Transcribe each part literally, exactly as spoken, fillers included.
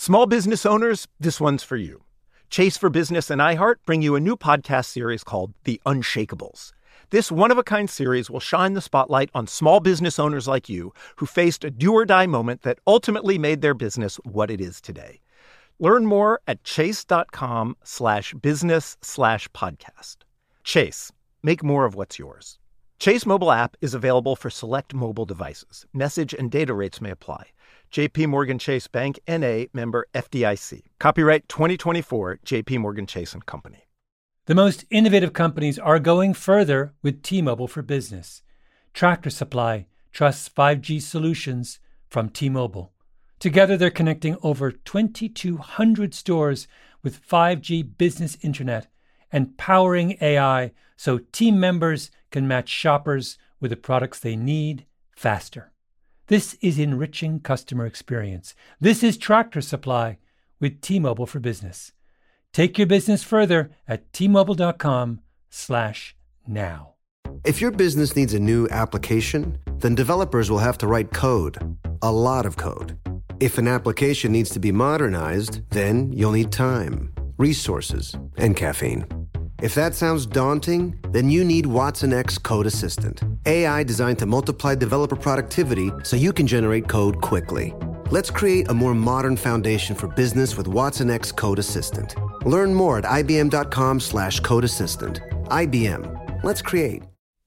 Small business owners, this one's for you. Chase for Business and iHeart bring you a new podcast series called The Unshakables. This one-of-a-kind series will shine the spotlight on small business owners like you who faced a do-or-die moment that ultimately made their business what it is today. Learn more at chase.com slash business slash podcast. Chase, make more of what's yours. Chase mobile app is available for select mobile devices. Message and data rates may apply. J P Morgan Chase Bank, N A, member F D I C. Copyright twenty twenty-four, J P Morgan Chase and Company. The most innovative companies are going further with T-Mobile for Business. Tractor Supply trusts five G solutions from T-Mobile. Together, they're connecting over twenty-two hundred stores with five G business internet and powering A I so team members can match shoppers with the products they need faster. This is enriching customer experience. This is Tractor Supply with T-Mobile for Business. Take your business further at T-Mobile.com slash now. If your business needs a new application, then developers will have to write code, a lot of code. If an application needs to be modernized, then you'll need time, resources, and caffeine. If that sounds daunting, then you need Watson X Code Assistant, A I designed to multiply developer productivity so you can generate code quickly. Let's create a more modern foundation for business with Watson X Code Assistant. Learn more at ibm.com slash code assistant. I B M. Let's create.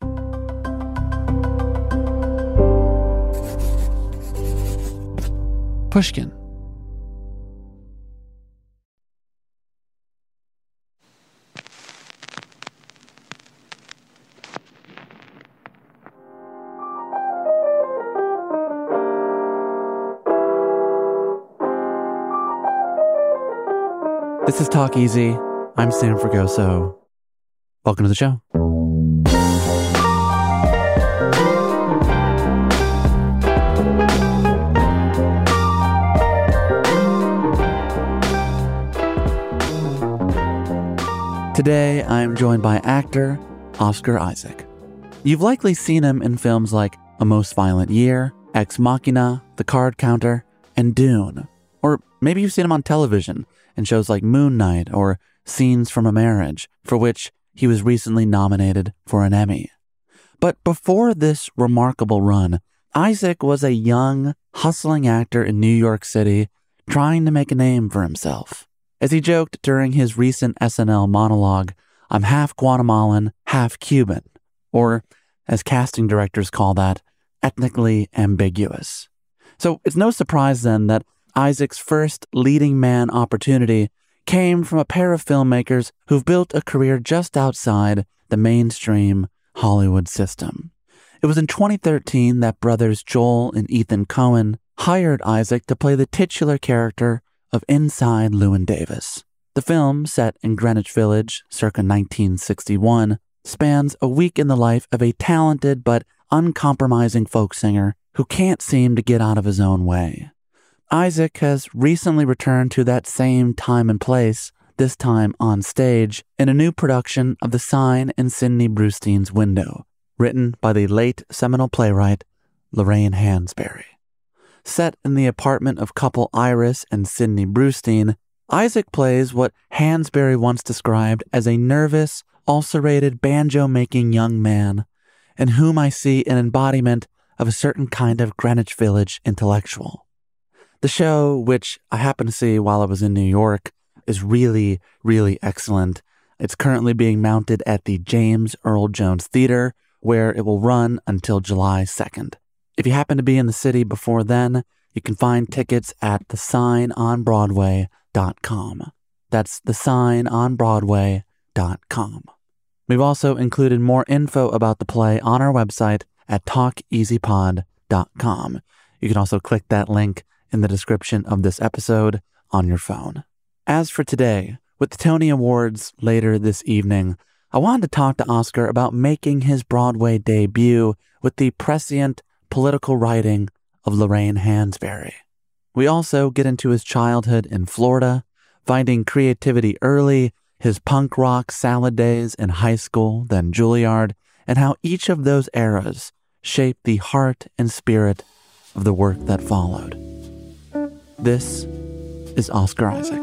Pushkin. This is Talk Easy. I'm Sam Fragoso. Welcome to the show. Today, I'm joined by actor Oscar Isaac. You've likely seen him in films like A Most Violent Year, Ex Machina, The Card Counter, and Dune. Or maybe you've seen him on television in shows like Moon Knight or Scenes from a Marriage, for which he was recently nominated for an Emmy. But before this remarkable run, Isaac was a young, hustling actor in New York City trying to make a name for himself. As he joked during his recent S N L monologue, "I'm half Guatemalan, half Cuban," or, as casting directors call that, ethnically ambiguous. So it's no surprise then that Isaac's first leading man opportunity came from a pair of filmmakers who've built a career just outside the mainstream Hollywood system. It was in twenty thirteen that brothers Joel and Ethan Coen hired Isaac to play the titular character of Inside Llewyn Davis. The film, set in Greenwich Village circa nineteen sixty-one, spans a week in the life of a talented but uncompromising folk singer who can't seem to get out of his own way. Isaac has recently returned to that same time and place, this time on stage, in a new production of The Sign in Sidney Brustein's Window, written by the late seminal playwright Lorraine Hansberry. Set in the apartment of couple Iris and Sidney Brustein, Isaac plays what Hansberry once described as a nervous, ulcerated, banjo-making young man, in whom I see an embodiment of a certain kind of Greenwich Village intellectual. The show, which I happened to see while I was in New York, is really, really excellent. It's currently being mounted at the James Earl Jones Theater, where it will run until July second. If you happen to be in the city before then, you can find tickets at the sign on broadway dot com. That's the sign on broadway dot com. We've also included more info about the play on our website at talk easy pod dot com. You can also click that link in the description of this episode on your phone. As for today, with the Tony Awards later this evening, I wanted to talk to Oscar about making his Broadway debut with the prescient political writing of Lorraine Hansberry. We also get into his childhood in Florida, finding creativity early, his punk rock salad days in high school, then Juilliard, and how each of those eras shaped the heart and spirit of the work that followed. This is Oscar Isaac.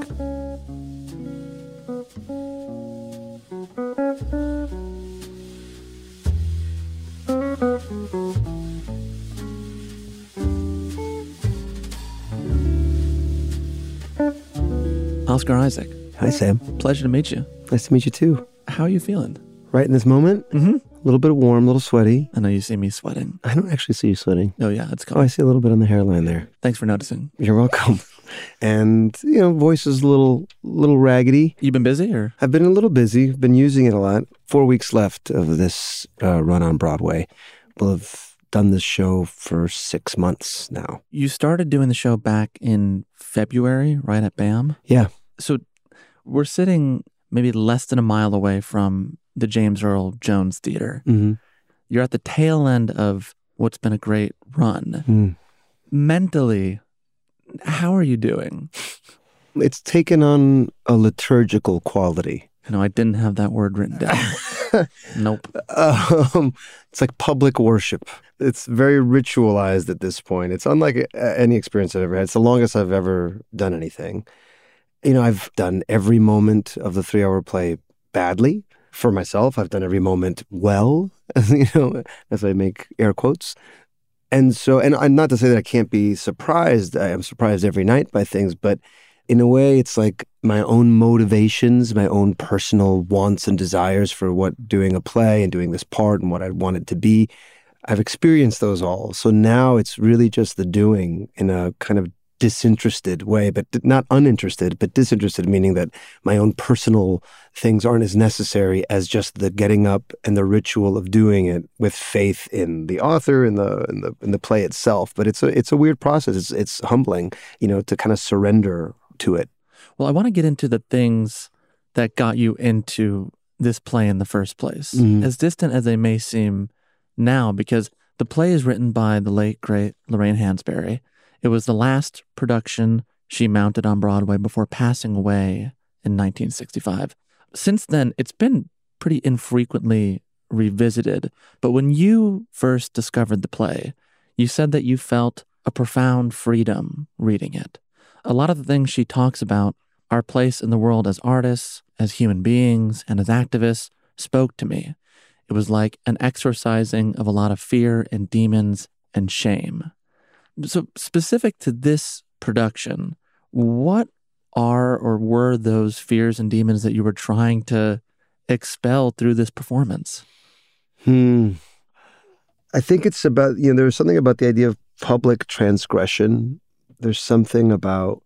Oscar Isaac. Hi, Sam. Pleasure to meet you. Nice to meet you, too. How are you feeling? Right in this moment? Mm-hmm. A little bit warm, a little sweaty. I know you see me sweating. I don't actually see you sweating. Oh, yeah, it's Oh, coming. I see a little bit on the hairline there. Thanks for noticing. You're welcome. And, you know, voice is a little, little raggedy. You been busy, or? I've been a little busy, been using it a lot. Four weeks left of this uh, run on Broadway. We'll have done this show for six months now. You started doing the show back in February, right at BAM? Yeah. So we're sitting maybe less than a mile away from the James Earl Jones Theater. Mm-hmm. You're at the tail end of what's been a great run. Mm. Mentally, how are you doing? It's taken on a liturgical quality. You know, I didn't have that word written down. Nope. Um, it's like public worship. It's very ritualized at this point. It's unlike uh, any experience I've ever had. It's the longest I've ever done anything. You know, I've done every moment of the three-hour play badly. For myself, I've done every moment well, you know, as I make air quotes. And so, and I'm not to say that I can't be surprised. I am surprised every night by things, but in a way, it's like my own motivations, my own personal wants and desires for what doing a play and doing this part and what I want it to be. I've experienced those all. So now it's really just the doing in a kind of disinterested way, but not uninterested, but disinterested, meaning that my own personal things aren't as necessary as just the getting up and the ritual of doing it with faith in the author and the in the in the play itself. But it's a it's a weird process. It's it's humbling, you know, to kind of surrender to it. Well, I want to get into the things that got you into this play in the first place, Mm-hmm. as distant as they may seem now, because the play is written by the late, great Lorraine Hansberry. It was the last production she mounted on Broadway before passing away in nineteen sixty-five. Since then, it's been pretty infrequently revisited. But when you first discovered the play, you said that you felt a profound freedom reading it. A lot of the things she talks about, our place in the world as artists, as human beings, and as activists, spoke to me. It was like an exorcising of a lot of fear and demons and shame. So specific to this production, what are or were those fears and demons that you were trying to expel through this performance? Hmm. I think it's about, you know, there's something about the idea of public transgression. There's something about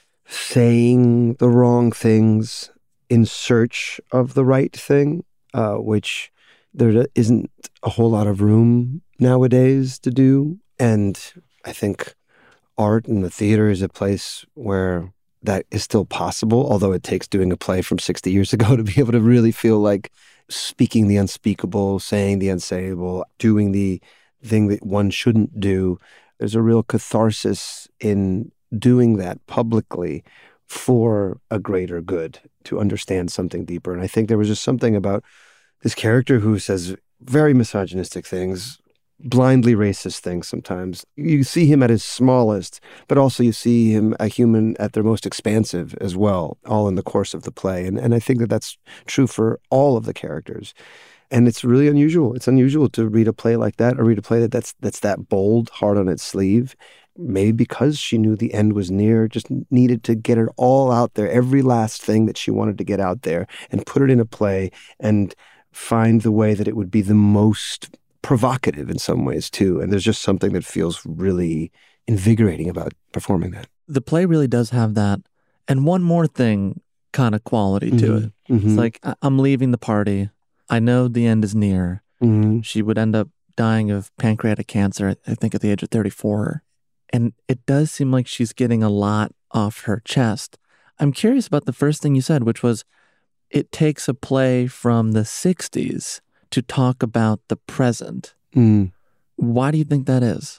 saying the wrong things in search of the right thing, uh, which there isn't a whole lot of room nowadays to do. And I think art and the theater is a place where that is still possible, although it takes doing a play from sixty years ago to be able to really feel like speaking the unspeakable, saying the unsayable, doing the thing that one shouldn't do. There's a real catharsis in doing that publicly for a greater good, to understand something deeper. And I think there was just something about this character who says very misogynistic things, blindly racist things sometimes. You see him at his smallest, but also you see him a human at their most expansive as well, all in the course of the play. And and I think that that's true for all of the characters. And it's really unusual. It's unusual to read a play like that, or read a play that that's, that's that bold, hard on its sleeve. Maybe because she knew the end was near, just needed to get it all out there, every last thing that she wanted to get out there, and put it in a play and find the way that it would be the most provocative in some ways too. And there's just something that feels really invigorating about performing that. The play really does have that, and one more thing kind of quality to Mm-hmm. it. Mm-hmm. It's like, I- I'm leaving the party. I know the end is near. Mm-hmm. She would end up dying of pancreatic cancer, I think at the age of thirty-four. And it does seem like she's getting a lot off her chest. I'm curious about the first thing you said, which was it takes a play from the sixties to talk about the present. Mm. Why do you think that is?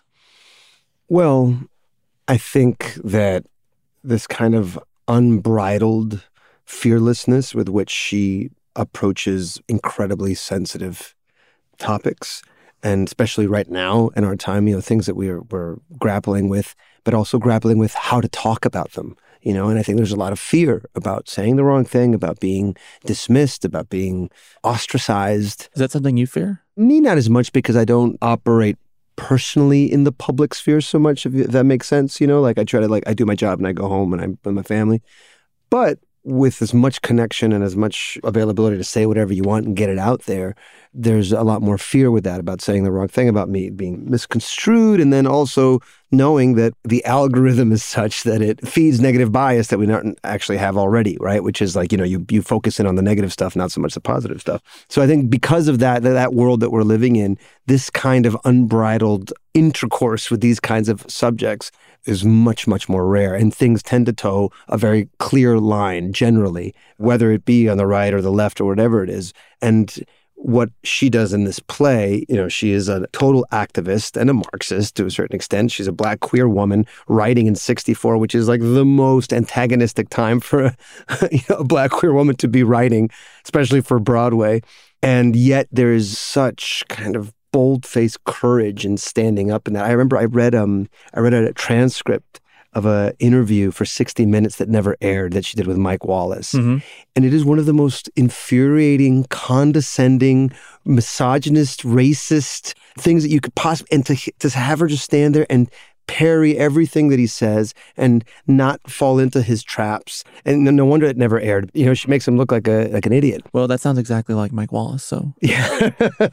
Well, I think that this kind of unbridled fearlessness with which she approaches incredibly sensitive topics, and especially right now in our time, you know, things that we're we're grappling with, but also grappling with how to talk about them. you know, and I think there's a lot of fear about saying the wrong thing, about being dismissed, about being ostracized. Is that something you fear? Me, not as much, because I don't operate personally in the public sphere so much, if that makes sense, you know, like I try to, like, I do my job and I go home and I'm with my family. But with as much connection and as much availability to say whatever you want and get it out there, there's a lot more fear with that, about saying the wrong thing, about me being misconstrued, and then also knowing that the algorithm is such that it feeds negative bias that we don't actually have already, right? Which is like, you know, you, you focus in on the negative stuff, not so much the positive stuff. So I think because of that, that world that we're living in, this kind of unbridled intercourse with these kinds of subjects is much, much more rare. And things tend to toe a very clear line generally, whether it be on the right or the left or whatever it is. And what she does in this play, you know, she is a total activist and a Marxist to a certain extent. She's a black queer woman writing in sixty-four, which is like the most antagonistic time for a, you know, a black queer woman to be writing, especially for Broadway. And yet there is such kind of bold-faced courage in standing up in that. I remember I read um I read a transcript of an interview for sixty minutes that never aired that she did with Mike Wallace. Mm-hmm. And it is one of the most infuriating, condescending, misogynist, racist things that you could possibly, and to, to have her just stand there and parry everything that he says and not fall into his traps. And no wonder it never aired. You know, she makes him look like a like an idiot. Well, that sounds exactly like Mike Wallace, so. Yeah.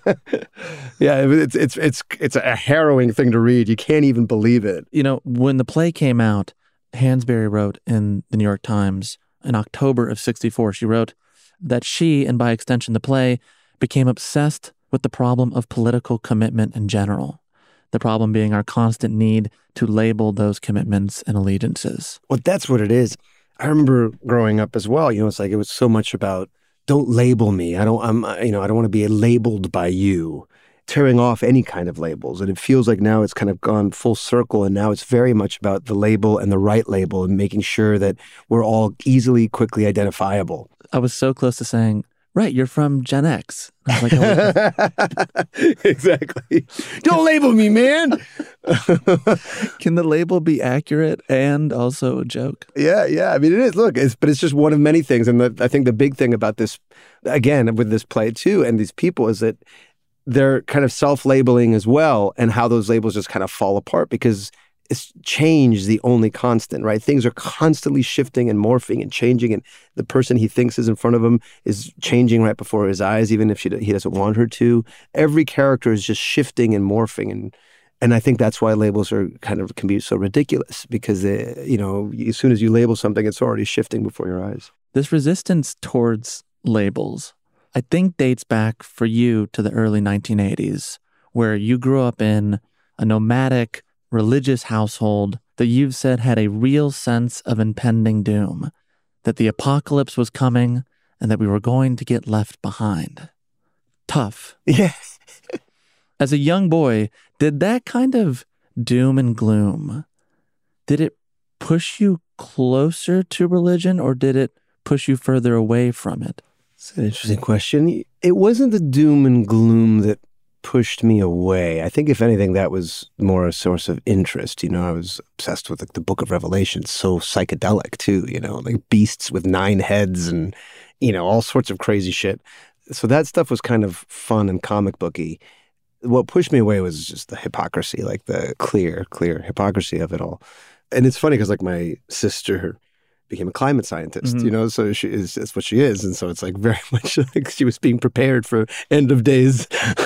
Yeah, it's it's it's it's a harrowing thing to read. You can't even believe it. You know, when the play came out, Hansberry wrote in the New York Times in October of sixty-four, she wrote that she, and by extension the play, became obsessed with the problem of political commitment in general. The problem being our constant need to label those commitments and allegiances. Well, that's what it is. I remember growing up as well. You know, it's like it was so much about, don't label me. I don't. I'm. You know, I don't want to be labeled by you. Tearing off any kind of labels, and it feels like now it's kind of gone full circle, and now it's very much about the label and the right label, and making sure that we're all easily, quickly identifiable. I was so close to saying, right, you're from Gen X. I was like, oh. Exactly. Don't label me, man. Can the label be accurate and also a joke? Yeah, yeah. I mean, it is. Look, it's, but it's just one of many things. And the, I think the big thing about this, again, with this play too, and these people, is that they're kind of self-labeling as well, and how those labels just kind of fall apart, because it's change the only constant, right? Things are constantly shifting and morphing and changing, and the person he thinks is in front of him is changing right before his eyes, even if she, he doesn't want her to. Every character is just shifting and morphing, and and I think that's why labels are kind of can be so ridiculous, because they, you know, as soon as you label something, it's already shifting before your eyes. This resistance towards labels, I think, dates back for you to the early nineteen eighties, where you grew up in a nomadic, religious household that you've said had a real sense of impending doom, that the apocalypse was coming and that we were going to get left behind. Tough. Yeah. As a young boy, did that kind of doom and gloom, did it push you closer to religion, or did it push you further away from it? It's an interesting question. It wasn't the doom and gloom that pushed me away. I think, if anything, that was more a source of interest. You know, I was obsessed with like the Book of Revelation, so psychedelic too, you know, like beasts with nine heads and, you know, all sorts of crazy shit. So that stuff was kind of fun and comic booky. What pushed me away was just the hypocrisy, like the clear, clear hypocrisy of it all. And it's funny because like my sister became a climate scientist, mm-hmm. you know, so she is, that's what she is. And so it's like very much like she was being prepared for end of days.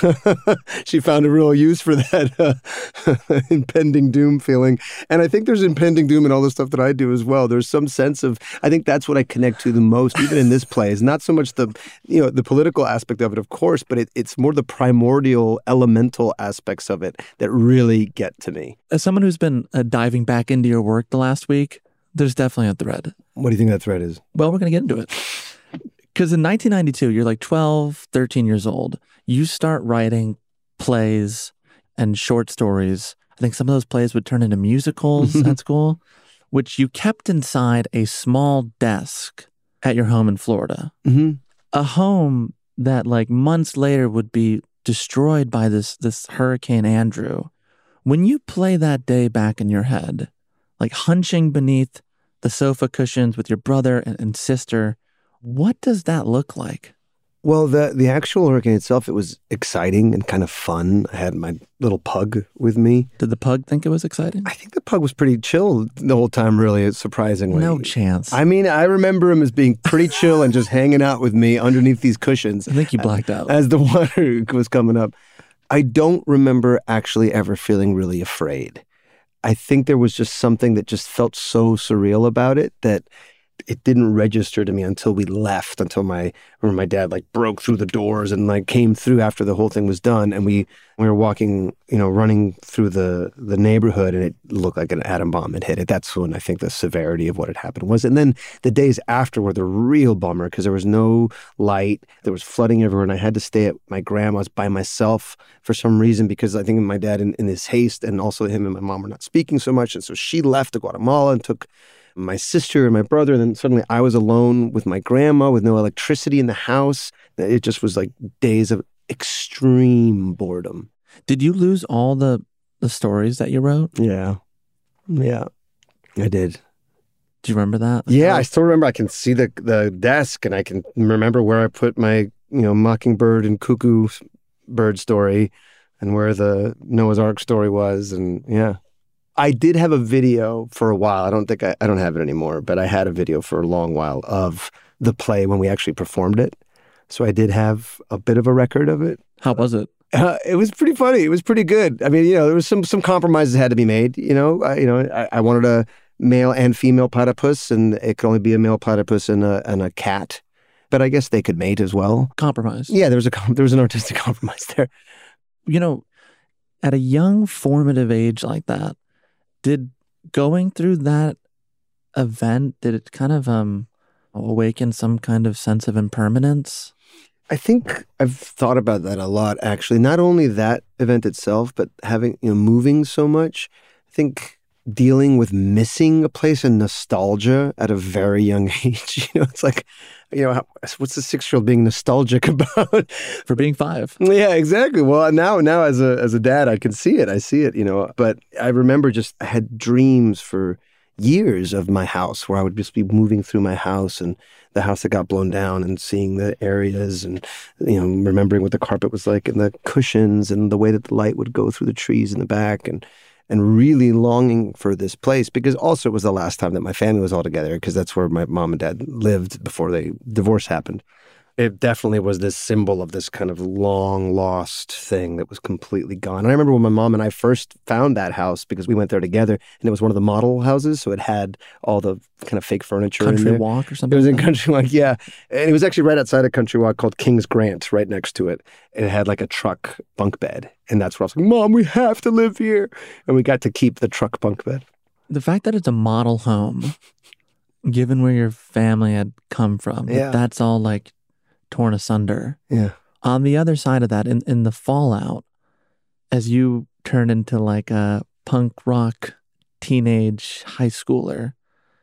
She found a real use for that uh, impending doom feeling. And I think there's impending doom in all the stuff that I do as well. There's some sense of, I think that's what I connect to the most, even in this play, is not so much the, you know, the political aspect of it, of course, but it, it's more the primordial, elemental aspects of it that really get to me. As someone who's been uh, diving back into your work the last week, there's definitely a thread. What do you think that thread is? Well, we're going to get into it. Because in nineteen ninety-two, you're like twelve, thirteen years old. You start writing plays and short stories. I think some of those plays would turn into musicals at school, which you kept inside a small desk at your home in Florida. Mm-hmm. A home that like months later would be destroyed by this, this Hurricane Andrew. When you play that day back in your head, like hunching beneath the sofa cushions with your brother and, and sister. What does that look like? Well, the the actual hurricane itself, it was exciting and kind of fun. I had my little pug with me. Did the pug think it was exciting? I think the pug was pretty chill the whole time, really, surprisingly. No chance. I mean, I remember him as being pretty chill and just hanging out with me underneath these cushions. I think you blacked out. As the water was coming up. I don't remember actually ever feeling really afraid. I think there was just something that just felt so surreal about it that it didn't register to me until we left, until my, remember my dad like broke through the doors and like came through after the whole thing was done. And we, we were walking, you know, running through the, the neighborhood, and it looked like an atom bomb had hit it. That's when I think the severity of what had happened was. And then the days after were the real bummer because there was no light. There was flooding everywhere. And I had to stay at my grandma's by myself for some reason because I think my dad in, in his haste, and also him and my mom were not speaking so much. And so she left to Guatemala and took my sister and my brother, and then suddenly I was alone with my grandma with no electricity in the house. It just was like days of extreme boredom. Did you lose all the, the stories that you wrote? Yeah. Yeah, I did. Do you remember that? Yeah, I still remember. I can see the the desk, and I can remember where I put my, you know, Mockingbird and Cuckoo Bird story and where the Noah's Ark story was, and yeah. I did have a video for a while. I don't think I, I don't have it anymore, but I had a video for a long while of the play when we actually performed it. So I did have a bit of a record of it. How was it? Uh, it was pretty funny. It was pretty good. I mean, you know, there was some some compromises that had to be made. You know, I, you know, I, I wanted a male and female platypus, and it could only be a male platypus and a and a cat. But I guess they could mate as well. Compromise. Yeah, there was a there was an artistic compromise there. You know, at a young formative age like that, did going through that event, did it kind of um, awaken some kind of sense of impermanence? I think I've thought about that a lot, actually. Not only that event itself, but having, you know, moving so much. I think dealing with missing a place and nostalgia at a very young age. You know, it's like, you know, how, what's a six-year-old being nostalgic about? For being five. Yeah, exactly. Well, now, now as a as a dad, I can see it. I see it. You know, but I remember just I had dreams for years of my house where I would just be moving through my house and the house that got blown down and seeing the areas and, you know, remembering what the carpet was like and the cushions and the way that the light would go through the trees in the back and. And really longing for this place because also it was the last time that my family was all together because that's where my mom and dad lived before the divorce happened. It definitely was this symbol of this kind of long lost thing that was completely gone. And I remember when my mom and I first found that house because we went there together and it was one of the model houses. So it had all the kind of fake furniture Country in there. Walk or something? It was like in that? Country Walk, yeah. And it was actually right outside of Country Walk called King's Grant right next to it. And it had like a truck bunk bed. And that's where I was like, Mom, we have to live here. And we got to keep the truck bunk bed. The fact that it's a model home, given where your family had come from, Yeah. that's all like torn asunder. Yeah. On the other side of that, in, in the fallout, as you turn into like a punk rock teenage high schooler,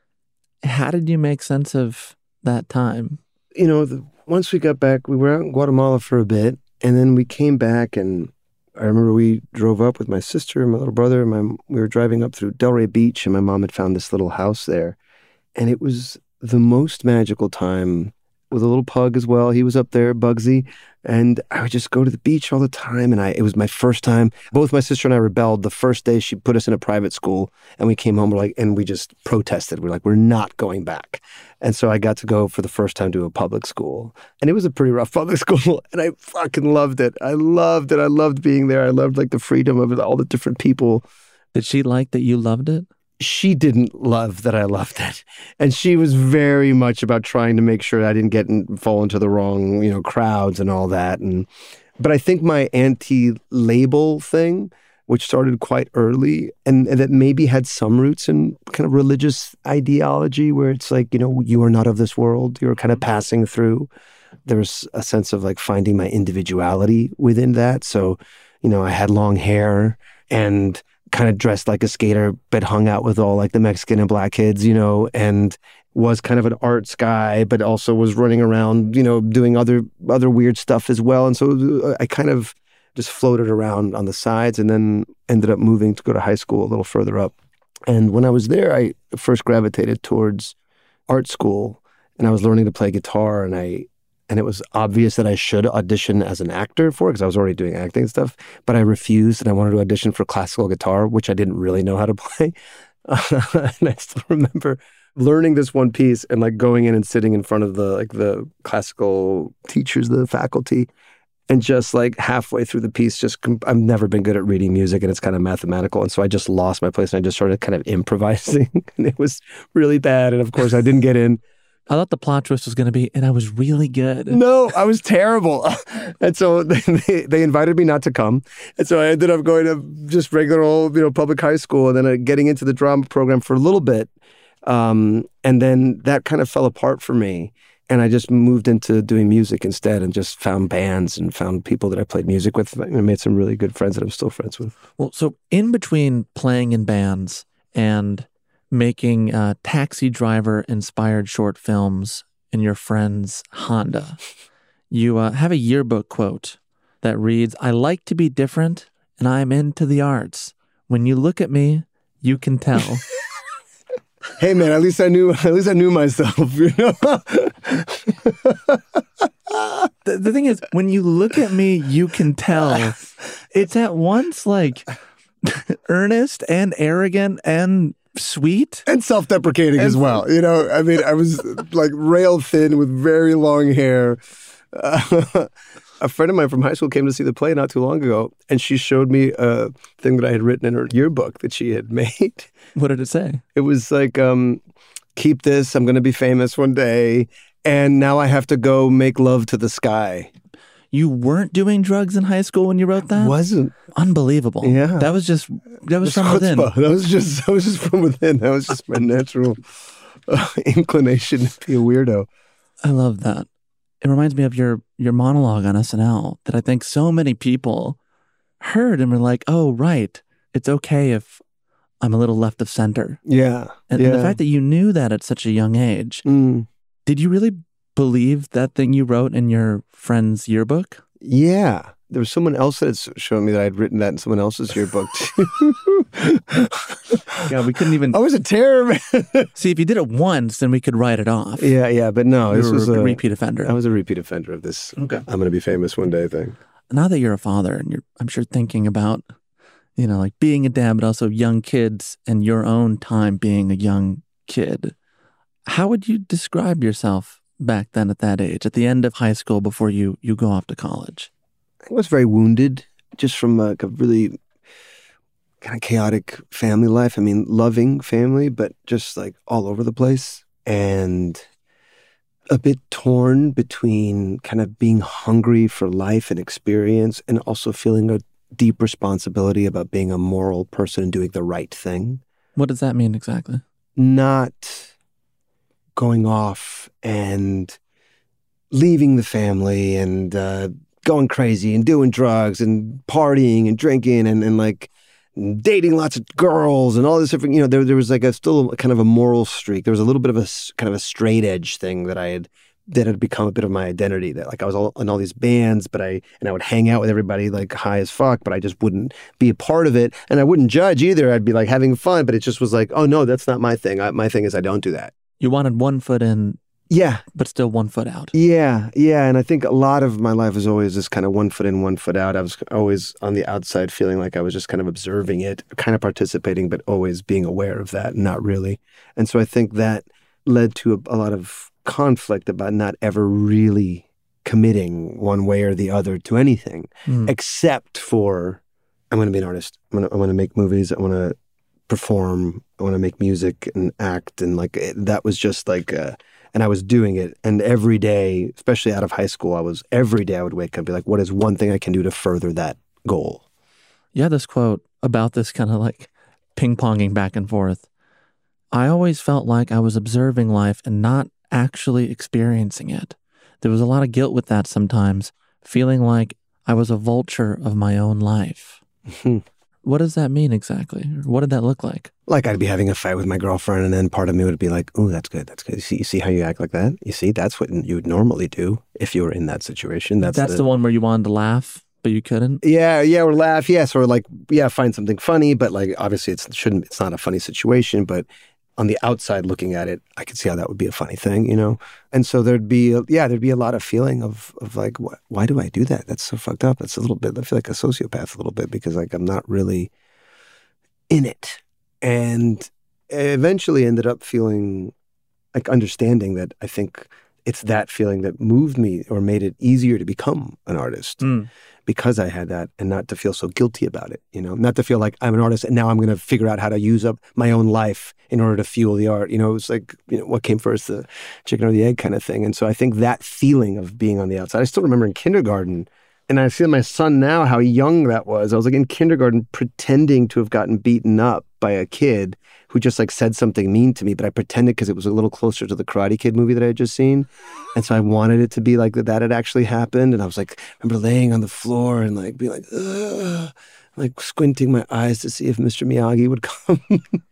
how did you make sense of that time? You know, the, once we got back, we were out in Guatemala for a bit, and then we came back, and I remember we drove up with my sister and my little brother, and my, we were driving up through Delray Beach, and my mom had found this little house there, and it was the most magical time with a little pug as well. He was up there, Bugsy, and I would just go to the beach all the time. And I, it was my first time. Both my sister and I rebelled the first day she put us in a private school, and we came home. We're like, and we just protested. We're like, we're not going back. And so I got to go for the first time to a public school, and it was a pretty rough public school. And I fucking loved it. I loved it. I loved being there. I loved like the freedom of it, all the different people. Did she like that you loved it? She didn't love that I loved it. And she was very much about trying to make sure I didn't get in, fall into the wrong, you know, crowds and all that. And but I think my anti-label thing, which started quite early and, and that maybe had some roots in kind of religious ideology where it's like, you know, you are not of this world. You're kind of passing through. There's a sense of like finding my individuality within that. So, you know, I had long hair and kind of dressed like a skater, but hung out with all like the Mexican and black kids, you know, and was kind of an arts guy, but also was running around, you know, doing other other weird stuff as well. And so I kind of just floated around on the sides and then ended up moving to go to high school a little further up And when I was there, I first gravitated towards art school, and I was learning to play guitar, and I and it was obvious that I should audition as an actor for it because I was already doing acting and stuff, but I refused, and I wanted to audition for classical guitar, which I didn't really know how to play. Uh, and I still remember learning this one piece and like going in and sitting in front of the like the classical teachers, the faculty, and just like halfway through the piece, just comp- I've never been good at reading music, and it's kind of mathematical, and so I just lost my place, and I just started kind of improvising, and it was really bad, and of course I didn't get in. I thought the plot twist was going to be, and I was really good. No, I was terrible. And so they, they invited me not to come. And so I ended up going to just regular old, you know, public high school, and then uh, getting into the drama program for a little bit. Um, and then that kind of fell apart for me. And I just moved into doing music instead and just found bands and found people that I played music with. I made some really good friends that I'm still friends with. Well, so in between playing in bands and making uh, taxi driver-inspired short films in your friend's Honda, you uh, have a yearbook quote that reads, "I like to be different, and I'm into the arts. When you look at me, you can tell." Hey man, at least I knew. At least I knew myself. You know. the, the thing is, when you look at me, you can tell. It's at once like earnest and arrogant and sweet and self-deprecating and, as well. You know, I mean, I was like rail thin with very long hair. Uh, a friend of mine from high school came to see the play not too long ago, and she showed me a thing that I had written in her yearbook that she had made. What did it say? It was like, um, keep this, I'm going to be famous one day, and now I have to go make love to the sky. You weren't doing drugs in high school when you wrote that? Wasn't. Unbelievable. Yeah. That was just, that was That's from within. chutzpah. That was just, that was just from within. That was just my natural uh, inclination to be a weirdo. I love that. It reminds me of your your monologue on S N L that I think so many people heard and were like, oh, right. It's okay if I'm a little left of center. Yeah. And, yeah. and the fact that you knew that at such a young age, mm. did you really believe that thing you wrote in your friend's yearbook? Yeah. There was someone else that had shown me that I'd written that in someone else's yearbook too. Yeah, we couldn't even... I was a terror, man. See, if you did it once, then we could write it off. Yeah, yeah, but no. You this were was a a repeat offender. I was a repeat offender of this. Okay. I'm going to be famous one day thing. Now that you're a father and you're, I'm sure, thinking about, you know, like being a dad, but also young kids and your own time being a young kid, how would you describe yourself back then at that age, at the end of high school before you, you go off to college? I was very wounded just from like a really kind of chaotic family life. I mean, loving family, but just like all over the place. And a bit torn between kind of being hungry for life and experience and also feeling a deep responsibility about being a moral person and doing the right thing. What does that mean exactly? Not going off and leaving the family and uh, going crazy and doing drugs and partying and drinking and, and like dating lots of girls and all this different, you know, there there was like a still kind of a moral streak. There was a little bit of a kind of a straight edge thing that I had, that had become a bit of my identity, that like I was all in all these bands, but I, and I would hang out with everybody like high as fuck, but I just wouldn't be a part of it. And I wouldn't judge either. I'd be like having fun, but it just was like, oh no, that's not my thing. I, my thing is I don't do that. You wanted one foot in, yeah, but still one foot out. Yeah, yeah. And I think a lot of my life was always this kind of one foot in, one foot out. I was always on the outside feeling like I was just kind of observing it, kind of participating, but always being aware of that, not really. And so I think that led to a, a lot of conflict about not ever really committing one way or the other to anything, mm. except for, I'm going to be an artist. I'm going to, I'm going to make movies. I want to perform. I want to make music and act. And like, it, that was just like, uh, and I was doing it. And every day, especially out of high school, I was, every day I would wake up and be like, what is one thing I can do to further that goal? You had this quote about this kind of like ping-ponging back and forth. I always felt like I was observing life and not actually experiencing it. There was a lot of guilt with that sometimes, feeling like I was a vulture of my own life. What does that mean exactly? What did that look like? Like I'd be having a fight with my girlfriend and then part of me would be like, oh, that's good, that's good. You see, you see how you act like that? You see, that's what you would normally do if you were in that situation. That's, that's the, the one where you wanted to laugh but you couldn't? Yeah, yeah, or laugh, yes, or like, yeah, find something funny, but like, obviously it's shouldn't, it's not a funny situation, but on the outside looking at it, I could see how that would be a funny thing, you know? And so there'd be, a, yeah, there'd be a lot of feeling of, of like, wh- why do I do that? That's so fucked up. That's a little bit, I feel like a sociopath a little bit because like I'm not really in it. And eventually ended up feeling like understanding that I think it's that feeling that moved me or made it easier to become an artist Mm. because I had that, and not to feel so guilty about it, you know, not to feel like I'm an artist and now I'm going to figure out how to use up my own life in order to fuel the art. You know, it was like, you know, what came first, the chicken or the egg kind of thing. And so I think that feeling of being on the outside, I still remember in kindergarten, and I see my son now, how young that was. I was like in kindergarten pretending to have gotten beaten up by a kid who just like said something mean to me, but I pretended because it was a little closer to the Karate Kid movie that I had just seen. And so I wanted it to be like that, that had actually happened. And I was like, I remember laying on the floor and like being like, ugh, like squinting my eyes to see if Mister Miyagi would come.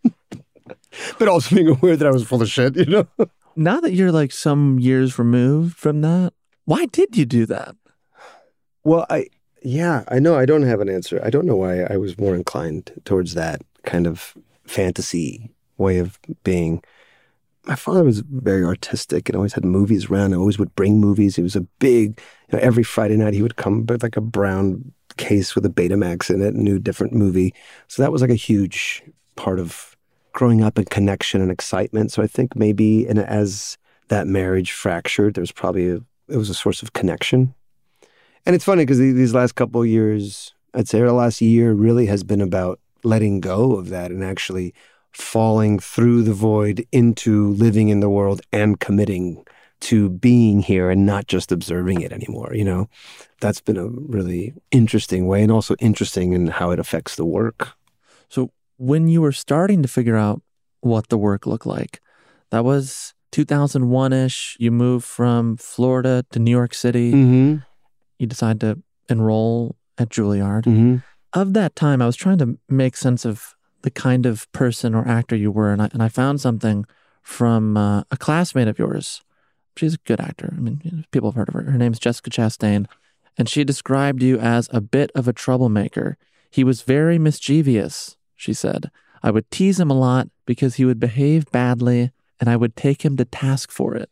But also being aware that I was full of shit, you know? Now that you're like some years removed from that, why did you do that? Well, I, yeah, I know I don't have an answer. I don't know why I was more inclined towards that kind of fantasy way of being. My father was very artistic and always had movies around. I always would bring movies. He was a big, you know, every Friday night he would come with like a brown case with a Betamax in it, a new different movie. So that was like a huge part of growing up and connection and excitement. So I think maybe, and as that marriage fractured, there was probably, a, it was a source of connection. And it's funny because these last couple of years, I'd say the last year really has been about letting go of that and actually falling through the void into living in the world and committing to being here and not just observing it anymore, you know? That's been a really interesting way, and also interesting in how it affects the work. So when you were starting to figure out what the work looked like, that was two thousand one-ish. You moved from Florida to New York City. Mm-hmm. You decided to enroll at Juilliard. Mm-hmm. Of that time, I was trying to make sense of the kind of person or actor you were, and I, and I found something from uh, a classmate of yours. She's a good actor. I mean, people have heard of her. Her name's Jessica Chastain, and she described you as a bit of a troublemaker. He was very mischievous, she said. I would tease him a lot because he would behave badly, and I would take him to task for it.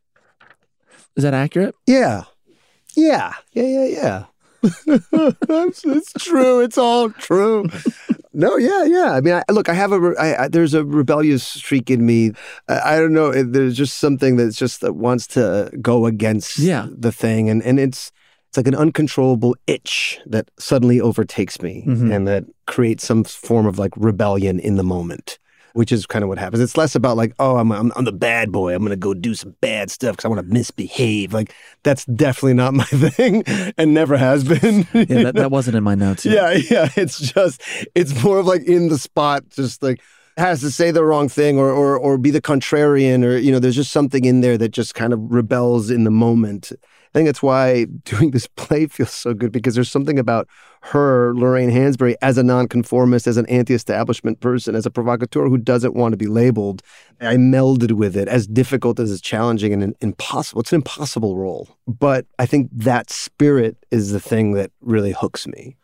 Is that accurate? Yeah. Yeah. Yeah, yeah, yeah. it's, it's true. It's all true. No, yeah, yeah. I mean, I, look, I have a, I, I, there's a rebellious streak in me. I, I don't know. It, there's just something that's just that wants to go against yeah. the thing. And, and it's, it's like an uncontrollable itch that suddenly overtakes me mm-hmm. and that creates some form of like rebellion in the moment, which is kind of what happens. It's less about like, oh, I'm I'm, I'm the bad boy. I'm going to go do some bad stuff because I want to misbehave. Like, that's definitely not my thing and never has been. Yeah, that, that wasn't in my notes yet. Yeah, yeah. It's just, it's more of like in the spot, just like has to say the wrong thing or or or be the contrarian, or, you know, there's just something in there that just kind of rebels in the moment. I think that's why doing this play feels so good, because there's something about her, Lorraine Hansberry, as a nonconformist, as an anti-establishment person, as a provocateur who doesn't want to be labeled. I melded with it, as difficult as it's challenging and impossible. It's an impossible role. But I think that spirit is the thing that really hooks me.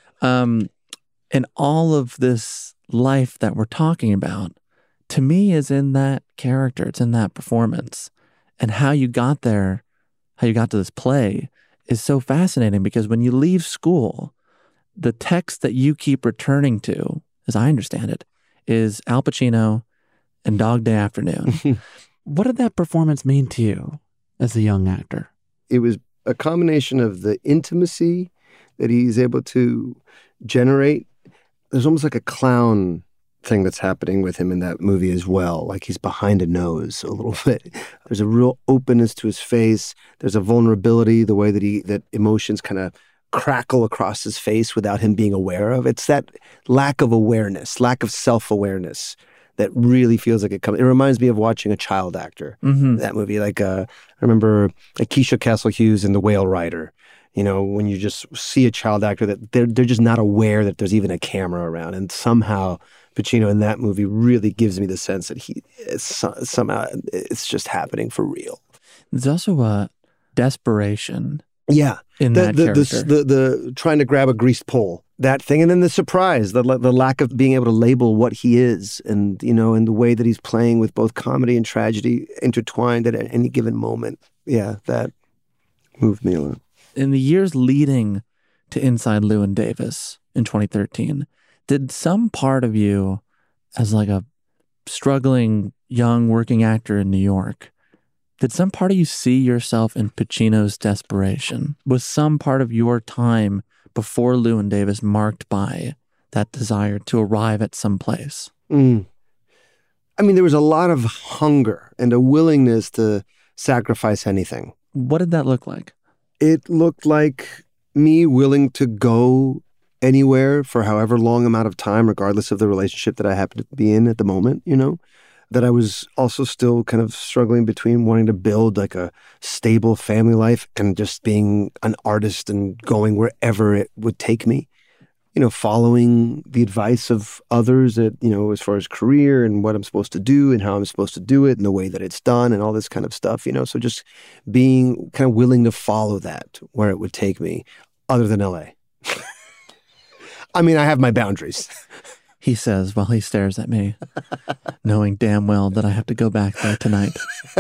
Um, and all of this life that we're talking about, to me, is in that character. It's in that performance. And how you got there, how you got to this play, is so fascinating, because when you leave school, the text that you keep returning to, as I understand it, is Al Pacino and Dog Day Afternoon. What did that performance mean to you as a young actor? It was a combination of the intimacy that he's able to generate. There's almost like a clown thing that's happening with him in that movie as well. Like, he's behind a nose a little bit. There's a real openness to his face. There's a vulnerability, the way that he, that emotions kind of crackle across his face without him being aware of. It's that lack of awareness, lack of self-awareness that really feels like it comes. It reminds me of watching a child actor, mm-hmm. that movie. Like, uh, I remember like Keisha Castle Hughes in The Whale Rider. You know, when you just see a child actor that they're, they're just not aware that there's even a camera around. And somehow Pacino in that movie really gives me the sense that he is, somehow it's just happening for real. There's also a desperation Yeah. in the, that the, character. The, the, the trying to grab a greased pole, that thing. And then the surprise, the the lack of being able to label what he is, and, you know, and the way that he's playing with both comedy and tragedy intertwined at any given moment. Yeah, that moved me a lot. In the years leading to Inside Llewyn Davis in twenty thirteen, did some part of you, as like a struggling young working actor in New York, did some part of you see yourself in Pacino's desperation? Was some part of your time before Llewyn Davis marked by that desire to arrive at some place? Mm. I mean, there was a lot of hunger and a willingness to sacrifice anything. What did that look like? It looked like me willing to go anywhere for however long amount of time, regardless of the relationship that I happen to be in at the moment, you know? That I was also still kind of struggling between wanting to build like a stable family life and just being an artist and going wherever it would take me. You know, following the advice of others that, you know, as far as career and what I'm supposed to do and how I'm supposed to do it and the way that it's done and all this kind of stuff, you know. So just being kind of willing to follow that where it would take me, other than L A. I mean, I have my boundaries. He says while he stares at me, knowing damn well that I have to go back there tonight.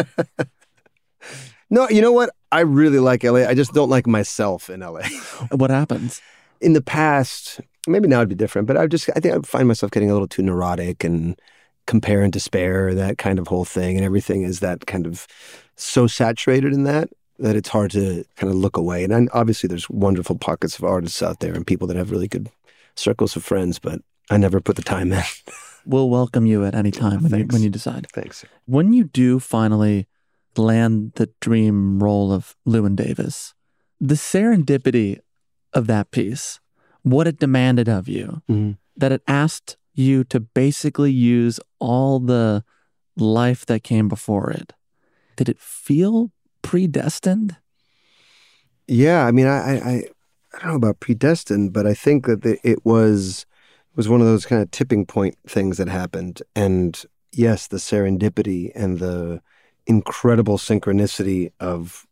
No, you know what? I really like L A. I just don't like myself in L A. What happens? In the past, maybe now it'd be different, but I just, I think I find myself getting a little too neurotic and compare and despair, that kind of whole thing. And everything is that kind of so saturated in that, that it's hard to kind of look away. And I, obviously there's wonderful pockets of artists out there and people that have really good circles of friends, but I never put the time in. We'll welcome you at any time when you, Thanks. when you decide. Thanks. When you do finally land the dream role of Llewyn Davis, the serendipity of that piece, what it demanded of you, Mm-hmm. that it asked you to basically use all the life that came before it. Did it feel predestined? Yeah, I mean, I, I, I don't know about predestined, but I think that the, it was was one of those kind of tipping point things that happened. And yes, the serendipity and the incredible synchronicity of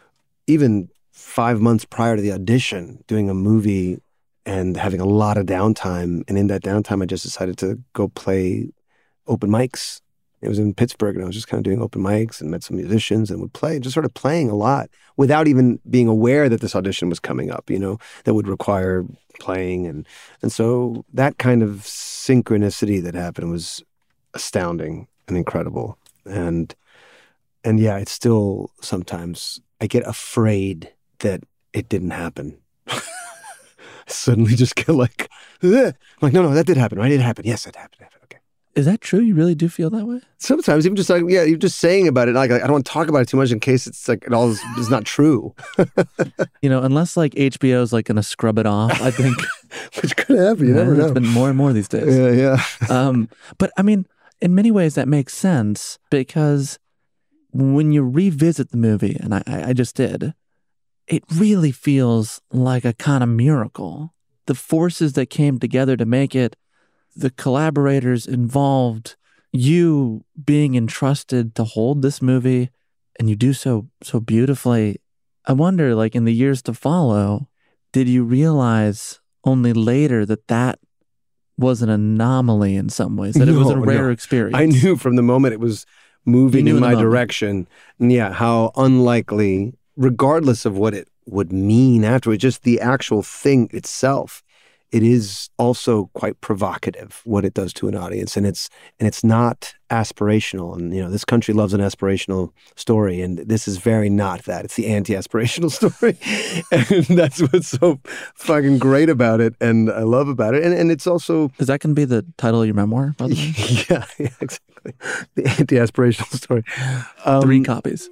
even five months prior to the audition, doing a movie and having a lot of downtime. And in that downtime, I just decided to go play open mics. It was in Pittsburgh, and I was just kind of doing open mics and met some musicians and would play, just sort of playing a lot without even being aware that this audition was coming up, you know, that would require playing. And and so that kind of synchronicity that happened was astounding and incredible. And and yeah, it's still sometimes I get afraid that it didn't happen. I suddenly just get like, eh. I'm like, no, no, that did happen, right? It happened. Yes, it happened. It happened. Okay. Is that true? You really do feel that way? Sometimes even just like, yeah, you're just saying about it. Like, I don't want to talk about it too much in case it's like, it all is, is not true. You know, unless like H B O is like going to scrub it off, I think. Which could happen. You Yeah, never know. It's been more and more these days. Yeah, yeah. um, but I mean, in many ways that makes sense because when you revisit the movie, and I, I just did, it really feels like a kind of miracle. The forces that came together to make it, the collaborators involved, you being entrusted to hold this movie, and you do so so beautifully. I wonder, like in the years to follow, did you realize only later that that was an anomaly in some ways, that it was a No, rare no. experience? I knew from the moment it was moving You knew in in the my moment. direction. And yeah, how unlikely, regardless of what it would mean afterwards, just the actual thing itself, it is also quite provocative what it does to an audience, and it's and it's not aspirational. And you know, this country loves an aspirational story, and this is very not that. It's the anti-aspirational story, and that's what's so fucking great about it, and I love about it. And and it's also Is that going to be the title of your memoir, by the way? yeah, yeah, exactly, the anti-aspirational story. Um, Three copies.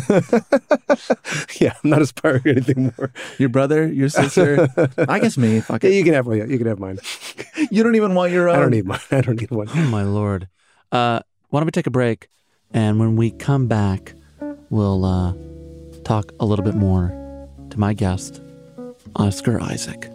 yeah, I'm not aspiring to anything more. Your brother, your sister, I guess me. Fuck Yeah, it. you can have one. Yeah, you can have mine. You don't even want your own. I don't need mine. I don't need one. Oh, my Lord. Uh, why don't we take a break? And when we come back, we'll uh, talk a little bit more to my guest, Oscar Isaac.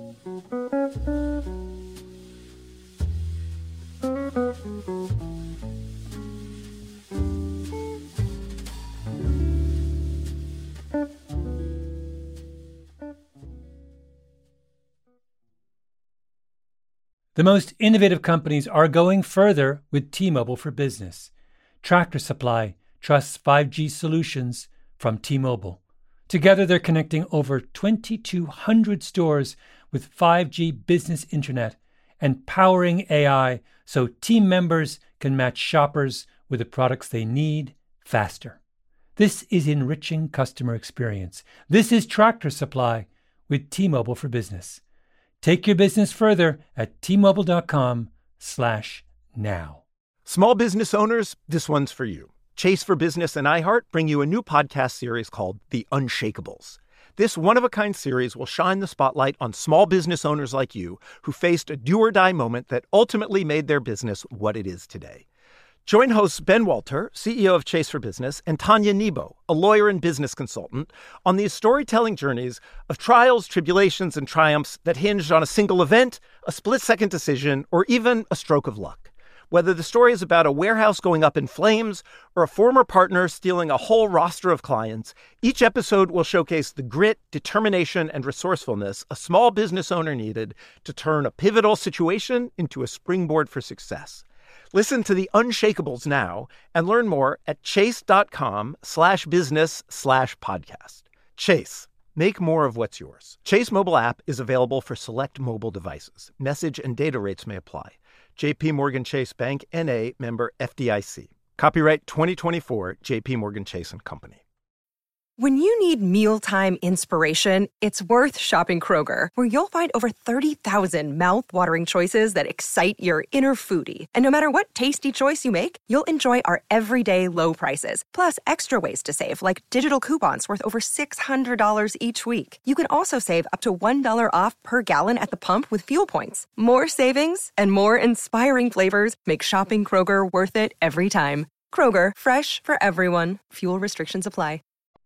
The most innovative companies are going further with T-Mobile for Business. Tractor Supply trusts five G solutions from T-Mobile. Together, they're connecting over twenty-two hundred stores with five G business internet and powering A I so team members can match shoppers with the products they need faster. This is enriching customer experience. This is Tractor Supply with T-Mobile for Business. Take your business further at T-Mobile.com slash now. Small business owners, this one's for you. Chase for Business and iHeart bring you a new podcast series called The Unshakables. This one-of-a-kind series will shine the spotlight on small business owners like you who faced a do-or-die moment that ultimately made their business what it is today. Join hosts Ben Walter, C E O of Chase for Business, and Tanya Nebo, a lawyer and business consultant, on these storytelling journeys of trials, tribulations, and triumphs that hinged on a single event, a split-second decision, or even a stroke of luck. Whether the story is about a warehouse going up in flames or a former partner stealing a whole roster of clients, each episode will showcase the grit, determination, and resourcefulness a small business owner needed to turn a pivotal situation into a springboard for success. Listen to The Unshakables now and learn more at chase.com slash business slash podcast. Chase, make more of what's yours. Chase mobile app is available for select mobile devices. Message and data rates may apply. J P Morgan Chase Bank, N A, member F D I C. Copyright twenty twenty-four, J P Morgan Chase and Company. When you need mealtime inspiration, it's worth shopping Kroger, where you'll find over thirty thousand mouth-watering choices that excite your inner foodie. And no matter what tasty choice you make, you'll enjoy our everyday low prices, plus extra ways to save, like digital coupons worth over six hundred dollars each week. You can also save up to one dollar off per gallon at the pump with fuel points. More savings and more inspiring flavors make shopping Kroger worth it every time. Kroger, fresh for everyone. Fuel restrictions apply.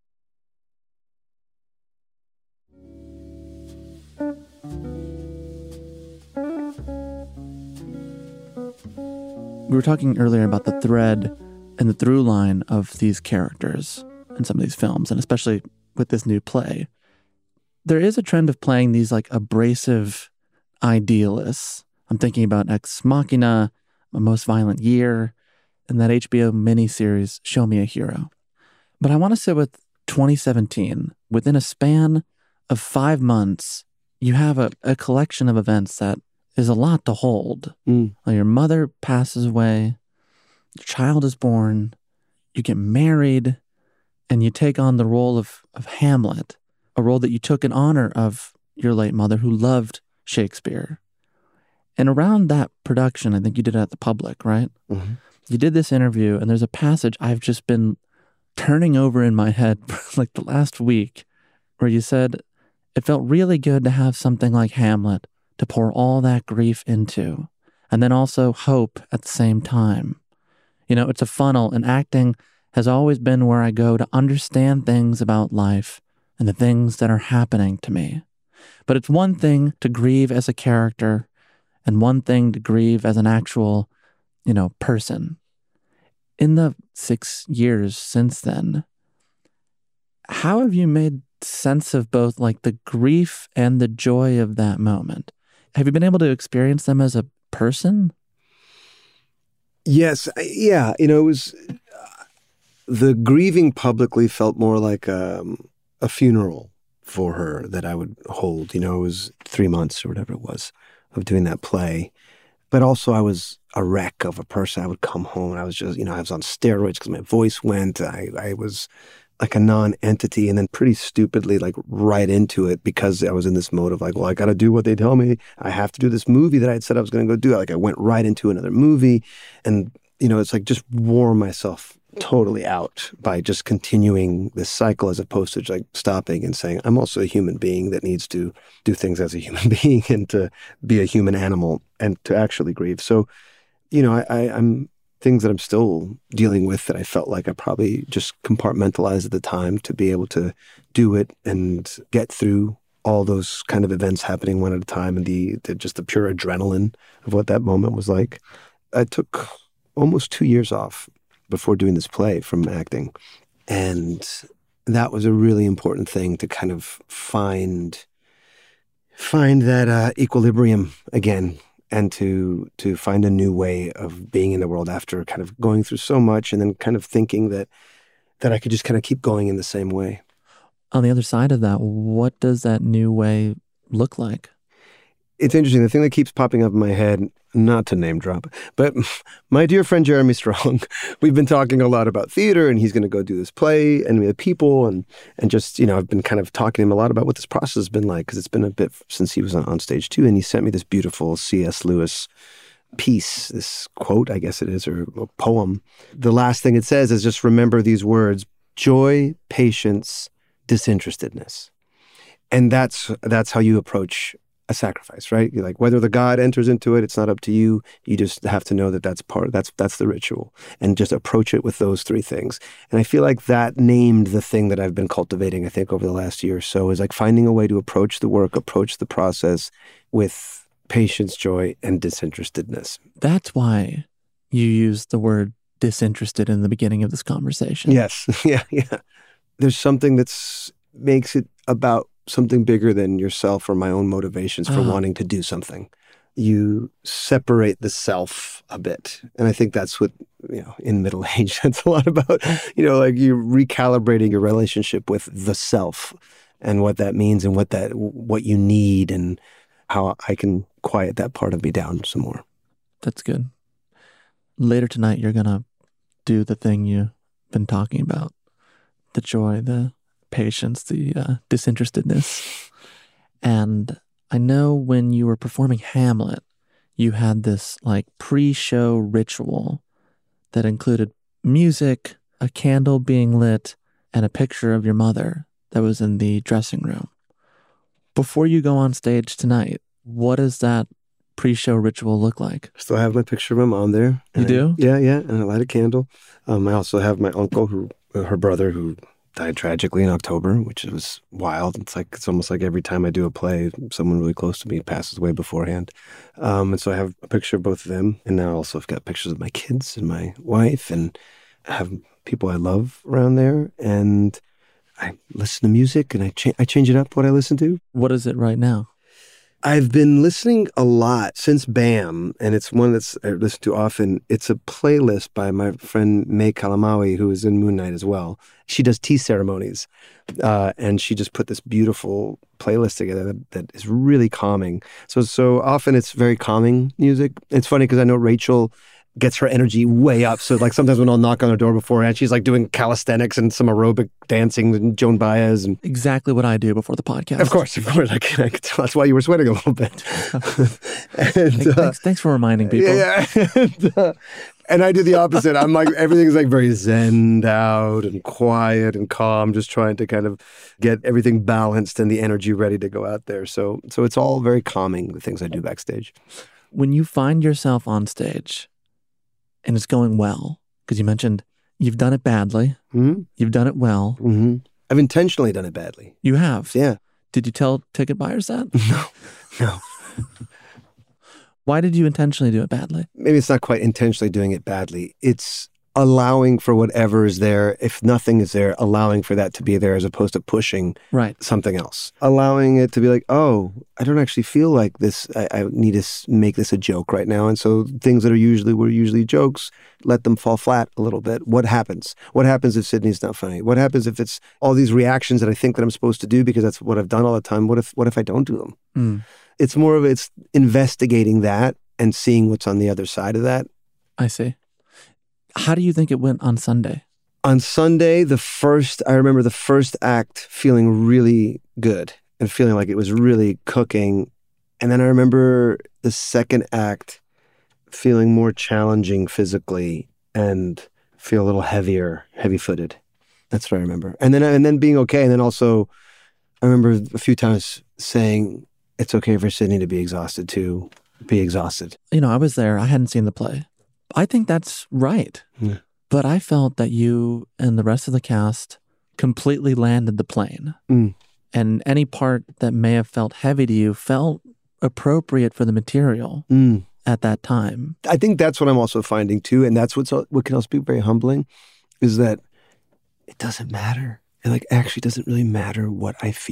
We were talking earlier about the thread and the through line of these characters in some of these films, and especially with this new play. There is a trend of playing these like abrasive idealists. I'm thinking about Ex Machina, A Most Violent Year, and that H B O miniseries, Show Me a Hero. But I want to sit with twenty seventeen. Within a span of five months, you have a, a collection of events that is a lot to hold. Mm. Like your mother passes away, your child is born, you get married, and you take on the role of, of Hamlet, a role that you took in honor of your late mother who loved Shakespeare. And around that production, I think you did it at the Public, right? Mm-hmm. You did this interview, and there's a passage I've just been turning over in my head for like the last week, where you said, it felt really good to have something like Hamlet to pour all that grief into, and then also hope at the same time. You know, it's a funnel, and acting has always been where I go to understand things about life and the things that are happening to me. But it's one thing to grieve as a character and one thing to grieve as an actual, you know, person. In the six years since then, how have you made sense of both like the grief and the joy of that moment? Have you been able to experience them as a person? Yes. Yeah. You know, it was, uh, the grieving publicly felt more like um, a funeral for her that I would hold. You know, it was three months or whatever it was of doing that play. But also I was a wreck of a person. I would come home and I was just, you know, I was on steroids because my voice went. I, I was like a non-entity, and then pretty stupidly like right into it because I was in this mode of like, well, I got to do what they tell me. I have to do this movie that I had said I was going to go do. Like I went right into another movie, and, you know, it's like just wore myself totally out by just continuing this cycle as opposed to like stopping and saying, I'm also a human being that needs to do things as a human being and to be a human animal and to actually grieve. So, you know, I, I, I'm things that I'm still dealing with that I felt like I probably just compartmentalized at the time to be able to do it and get through all those kind of events happening one at a time, and the, the just the pure adrenaline of what that moment was like. I took almost two years off before doing this play from acting. And that was a really important thing to kind of find, find that uh, equilibrium again and to to find a new way of being in the world after kind of going through so much and then kind of thinking that that I could just kind of keep going in the same way. On the other side of that, what does that new way look like? It's interesting. The thing that keeps popping up in my head, not to name drop, but my dear friend Jeremy Strong, we've been talking a lot about theater, and he's going to go do this play, and the people, and and just, you know, I've been kind of talking to him a lot about what this process has been like, because it's been a bit since he was on, on stage too, and he sent me this beautiful C S Lewis piece, this quote, I guess it is, or a poem. The last thing it says is just remember these words: joy, patience, disinterestedness. And that's that's how you approach a sacrifice, right? You're like, whether the God enters into it, it's not up to you. You just have to know that that's part, that's that's the ritual, and just approach it with those three things. And I feel like that named the thing that I've been cultivating, I think, over the last year or so, is like finding a way to approach the work, approach the process with patience, joy, and disinterestedness. That's why you used the word disinterested in the beginning of this conversation. Yes. yeah, yeah. There's something that's makes it about something bigger than yourself or my own motivations for Uh-huh. wanting to do something. You separate the self a bit. And I think that's what, you know, in middle age, that's a lot about, you know, like you're recalibrating your relationship with the self and what that means and what that, what you need and how I can quiet that part of me down some more. That's good. Later tonight, you're going to do the thing you've been talking about. The joy, the patience, the uh, disinterestedness. And I know when you were performing Hamlet, you had this like pre-show ritual that included music, a candle being lit, and a picture of your mother that was in the dressing room. Before you go on stage tonight, what does that pre-show ritual look like? Still have my picture of my mom there. You do? I, yeah, yeah. And I light a candle. Um, I also have my uncle, who, her brother, who died tragically in October, which was wild. It's like, it's almost like every time I do a play, someone really close to me passes away beforehand. Um, and so I have a picture of both of them. And now also I've got pictures of my kids and my wife, and I have people I love around there. And I listen to music, and I, cha- I change it up what I listen to. What is it right now? I've been listening a lot since BAM, and it's one that's I listen to often. It's a playlist by my friend May Kalamaui, who is in Moon Knight as well. She does tea ceremonies, uh, and she just put this beautiful playlist together that, that is really calming. So, so often it's very calming music. It's funny because I know Rachel gets her energy way up. So like sometimes when I'll knock on her door beforehand, she's like doing calisthenics and some aerobic dancing and Joan Baez. And Exactly what I do before the podcast. of course, of course, I can, I can tell. That's why you were sweating a little bit. and, Thanks, uh, thanks, thanks for reminding people. Yeah, and, uh, and I do the opposite. I'm like, everything's like very zenned out and quiet and calm, just trying to kind of get everything balanced and the energy ready to go out there. So, so it's all very calming, the things I do backstage. When you find yourself on stage and it's going well, because you mentioned you've done it badly, Mm-hmm. you've done it well. Mm-hmm. I've intentionally done it badly. You have. Yeah. Did you tell ticket buyers that? No, no. Why did you intentionally do it badly? Maybe it's not quite intentionally doing it badly. It's allowing for whatever is there. If nothing is there, allowing for that to be there as opposed to pushing Right. something else. Allowing it to be like, oh, I don't actually feel like this. I, I need to s- make this a joke right now. And so things that are usually were usually jokes, let them fall flat a little bit. What happens? What happens if Sydney's not funny? What happens if it's all these reactions that I think that I'm supposed to do because that's what I've done all the time? What if what if I don't do them? Mm, It's more of it's investigating that and seeing what's on the other side of that. I see. How do you think it went on Sunday? On Sunday, the first, I remember the first act feeling really good and feeling like it was really cooking. And then I remember the second act feeling more challenging physically and feel a little heavier, heavy-footed. That's what I remember. And then, and then being okay. And then also, I remember a few times saying, it's okay for Sydney to be exhausted too. Be exhausted. You know, I was there. I hadn't seen the play. I think that's right. Yeah. But I felt that you and the rest of the cast completely landed the plane. Mm. And any part that may have felt heavy to you felt appropriate for the material Mm. at that time. I think that's what I'm also finding too, and that's what's what can also be very humbling, is that it doesn't matter. It like actually doesn't really matter what I feel.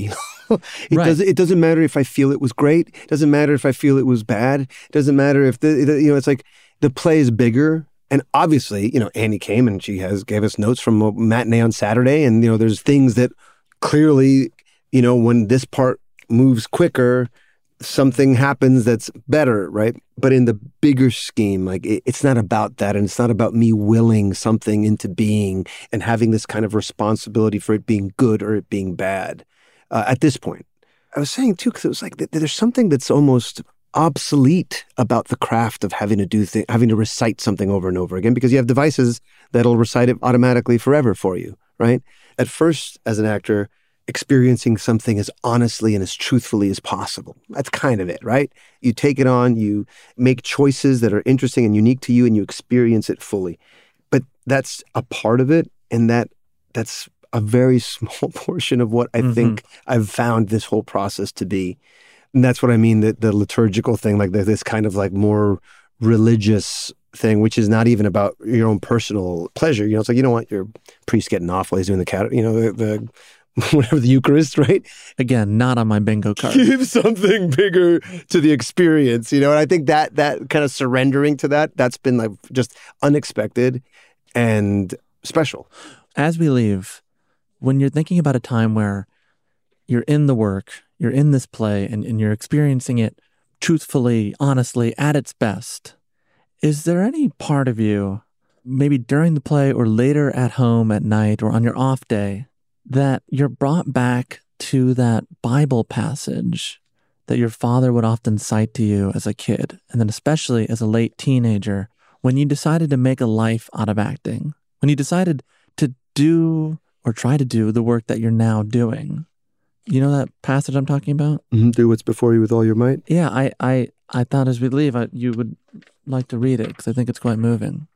it Right. doesn't. It doesn't matter if I feel it was great. It doesn't matter if I feel it was bad. It doesn't matter if the, the you know. It's like the play is bigger, and obviously, you know, Annie came and she has gave us notes from a matinee on Saturday, and you know, there's things that clearly, you know, when this part moves quicker, something happens that's better, right? But in the bigger scheme, like it, it's not about that, and it's not about me willing something into being and having this kind of responsibility for it being good or it being bad. Uh, at this point, I was saying too, because it was like th- there's something that's almost obsolete about the craft of having to do things, having to recite something over and over again, because you have devices that'll recite it automatically forever for you, right? At first, as an actor, experiencing something as honestly and as truthfully as possible. That's kind of it, right? You take it on, you make choices that are interesting and unique to you, and you experience it fully. But that's a part of it, and that that's a very small portion of what I mm-hmm. think I've found this whole process to be. And that's what I mean, that the liturgical thing, like this kind of like more religious thing, which is not even about your own personal pleasure. You know, it's like, you don't want your priest getting off while he's doing the cat, you know, the, the whatever, the Eucharist, right? Again, not on my bingo card. Give something bigger to the experience, you know? And I think that that kind of surrendering to that, that's been like just unexpected and special. As we leave, when you're thinking about a time where you're in the work, you're in this play, and, and you're experiencing it truthfully, honestly, at its best, is there any part of you, maybe during the play or later at home at night or on your off day, that you're brought back to that Bible passage that your father would often cite to you as a kid, and then especially as a late teenager, when you decided to make a life out of acting, when you decided to do or try to do the work that you're now doing? You know that passage I'm talking about? Mm-hmm. Do what's before you with all your might? Yeah, I, I, I thought as we leave, I, you would like to read it, because I think it's quite moving.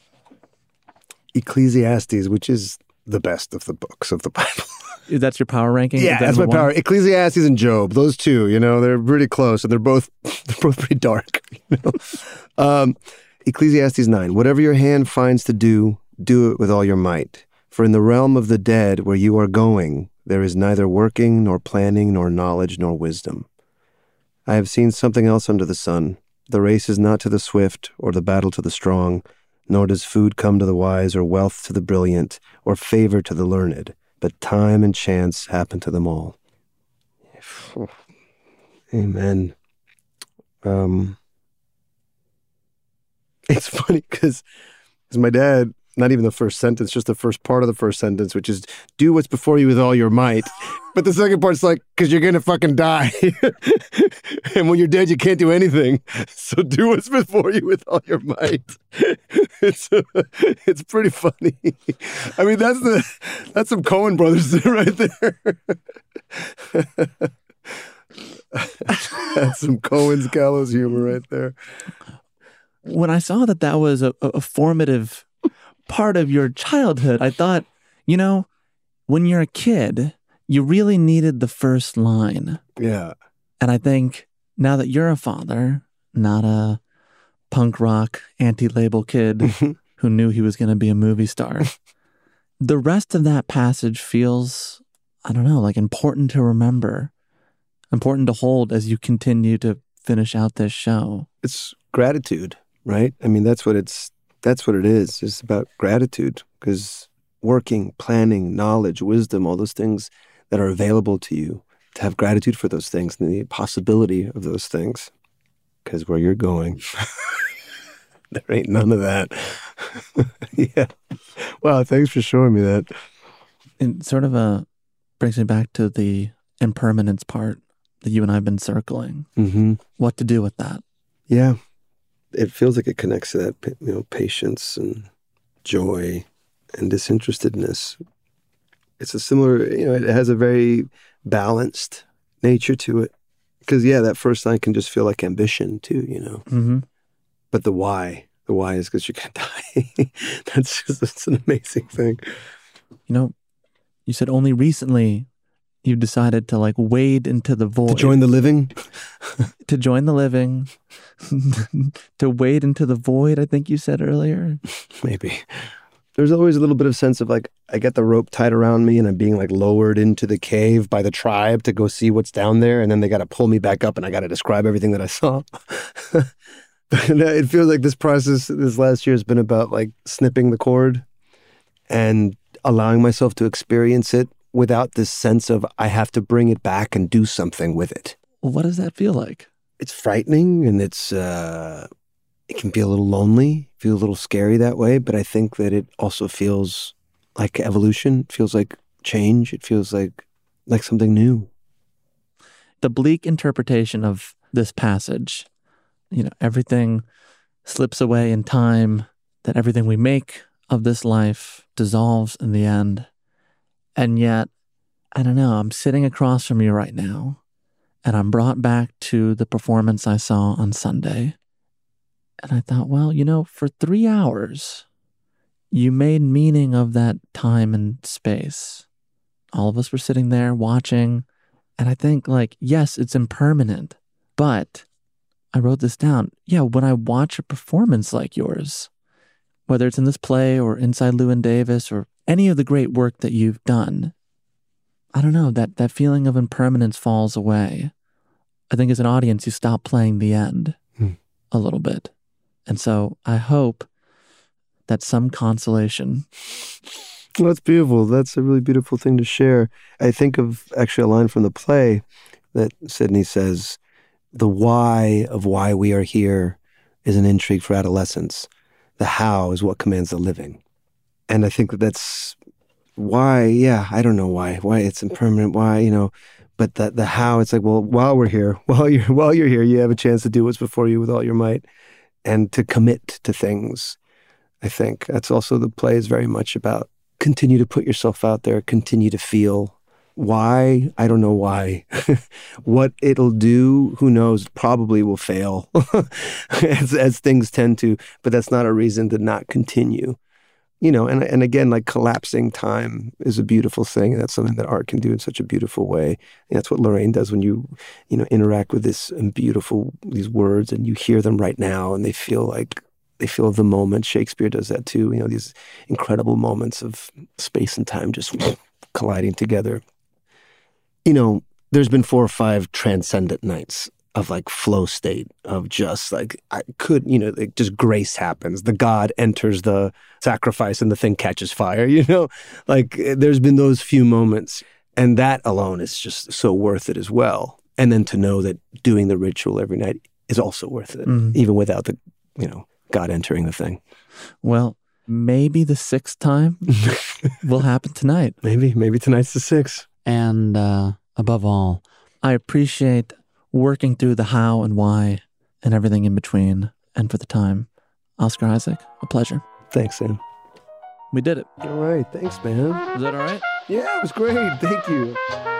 Ecclesiastes, which is the best of the books of the Bible. That's your power ranking? Yeah, that's my one? power. Ecclesiastes and Job, those two, you know, they're pretty close, and they're both they're both pretty dark. You know? um, Ecclesiastes nine, whatever your hand finds to do, do it with all your might. For in the realm of the dead where you are going, there is neither working, nor planning, nor knowledge, nor wisdom. I have seen something else under the sun. The race is not to the swift, or the battle to the strong, nor does food come to the wise, or wealth to the brilliant, or favor to the learned, but time and chance happen to them all. Amen. Um, it's funny because my dad, not even the first sentence, just the first part of the first sentence, which is, do what's before you with all your might. But the second part's like, because you're going to fucking die. And when you're dead, you can't do anything. So do what's before you with all your might. It's uh, it's pretty funny. I mean, that's the that's some Coen brothers right there. That's some Coen's gallows humor right there. When I saw that that was a, a formative part of your childhood, I thought, you know, when you're a kid, you really needed the first line. Yeah. And I think now that you're a father, not a punk rock anti-label kid who knew he was going to be a movie star, the rest of that passage feels, I don't know, like important to remember, important to hold as you continue to finish out this show. It's gratitude, right? I mean, that's what it's, that's what it is. It's about gratitude, because working, planning, knowledge, wisdom, all those things that are available to you, to have gratitude for those things and the possibility of those things. Because where you're going, there ain't none of that. Yeah. Wow, thanks for showing me that. It sort of uh, brings me back to the impermanence part that you and I have been circling. Mm-hmm. What to do with that. Yeah. It feels like it connects to that, you know, patience and joy and disinterestedness. It's a similar, you know, it has a very balanced nature to it. Because, yeah, that first line can just feel like ambition, too, you know. Mm-hmm. But the why, the why is because you're going to die. That's just, that's an amazing thing. You know, you said only recently you decided to, like, wade into the void. To join the living? To join the living. To wade into the void, I think you said earlier. Maybe. there's always a little bit of sense of like, I get the rope tied around me and I'm being like lowered into the cave by the tribe to go see what's down there. And then they got to pull me back up and I got to describe everything that I saw. But it feels like this process this last year has been about like snipping the cord and allowing myself to experience it without this sense of I have to bring it back and do something with it. What does that feel like? It's frightening and it's, uh, it can be a little lonely, feel a little scary that way, but I think that it also feels like evolution, it feels like change, it feels like like something new. The bleak interpretation of this passage, you know, everything slips away in time, that everything we make of this life dissolves in the end. And yet, I don't know, I'm sitting across from you right now, and I'm brought back to the performance I saw on Sunday. And I thought, well, you know, for three hours, you made meaning of that time and space. All of us were sitting there watching. And I think, like, yes, it's impermanent. But I wrote this down. Yeah, when I watch a performance like yours, whether it's in this play or Inside Llewyn Davis or any of the great work that you've done, I don't know, that, that feeling of impermanence falls away. I think as an audience, you stop playing the end hmm. a little bit. And so I hope that's some consolation. Well, that's beautiful. That's a really beautiful thing to share. I think of actually a line from the play that Sidney says, the why of why we are here is an intrigue for adolescence. The how is what commands the living. And I think that that's why, yeah, I don't know why, why it's impermanent, why, you know, but the, the how, it's like, well, while we're here, while you're, while you're here, you have a chance to do what's before you with all your might. And to commit to things, I think. That's also the play is very much about continue to put yourself out there, continue to feel. Why? I don't know why. What it'll do, who knows, probably will fail, as, as things tend to, but that's not a reason to not continue. You know, and and again, like collapsing time is a beautiful thing. And that's something that art can do in such a beautiful way. And that's what Lorraine does when you, you know, interact with this beautiful, these words and you hear them right now and they feel like, they feel the moment. Shakespeare does that too. You know, these incredible moments of space and time just colliding together. You know, there's been four or five transcendent nights of like flow state of just like, I could, you know, like just grace happens. The God enters the sacrifice and the thing catches fire, you know, like there's been those few moments and that alone is just so worth it as well. And then to know that doing the ritual every night is also worth it, mm. even without the, you know, God entering the thing. Well, maybe the sixth time will happen tonight. Maybe, maybe tonight's the sixth. And uh, above all, I appreciate working through the how and why and everything in between. And for the time, Oscar Isaac, a pleasure. Thanks, Sam. We did it. All right. Thanks, man. Was that all right? Yeah, it was great. Thank you.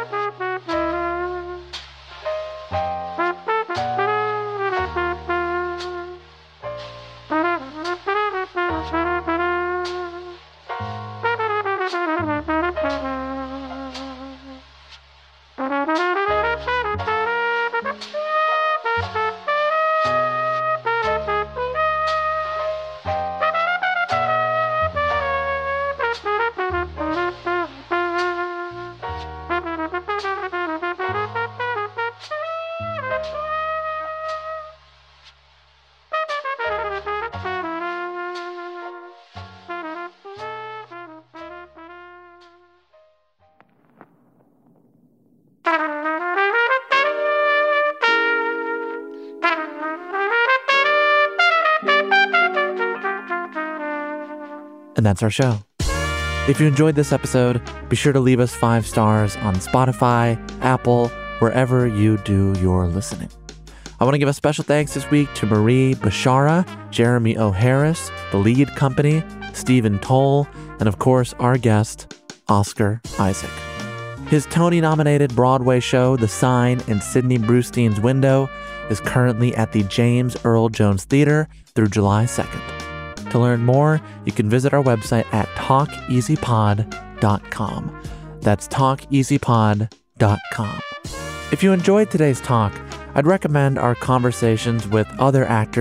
And that's our show. If you enjoyed this episode, be sure to leave us five stars on Spotify, Apple, wherever you do your listening. I want to give a special thanks this week to Marie Bashara, Jeremy O. Harris, The Lead Company, Stephen Toll, and of course, our guest, Oscar Isaac. His Tony-nominated Broadway show, The Sign in Sidney Brustein's Window, is currently at the James Earl Jones Theater through July second. To learn more, you can visit our website at talk easy pod dot com. That's talk easy pod dot com. If you enjoyed today's talk, I'd recommend our conversations with other actors